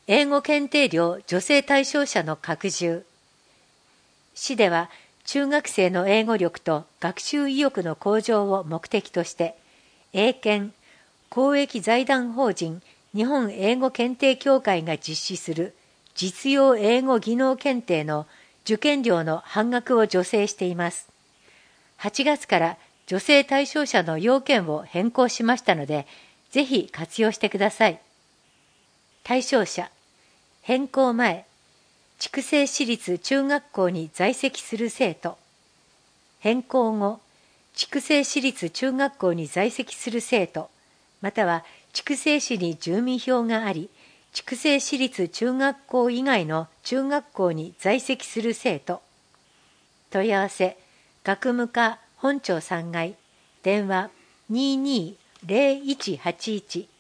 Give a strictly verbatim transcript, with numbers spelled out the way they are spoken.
英語検定料助成対象者の拡充。市では、中学生の英語力と学習意欲の向上を目的として、英検、公益財団法人日本英語検定協会が実施する実用英語技能検定の受験料の半額を助成しています。はちがつから助成対象者の要件を変更しましたので、ぜひ活用してください。対象者、変更前、筑西市立中学校に在籍する生徒。変更後、筑西市立中学校に在籍する生徒、または筑西市に住民票があり、筑西市立中学校以外の中学校に在籍する生徒。問い合わせ、学務課本庁さんがい、電話にーにーぜろいちはちいち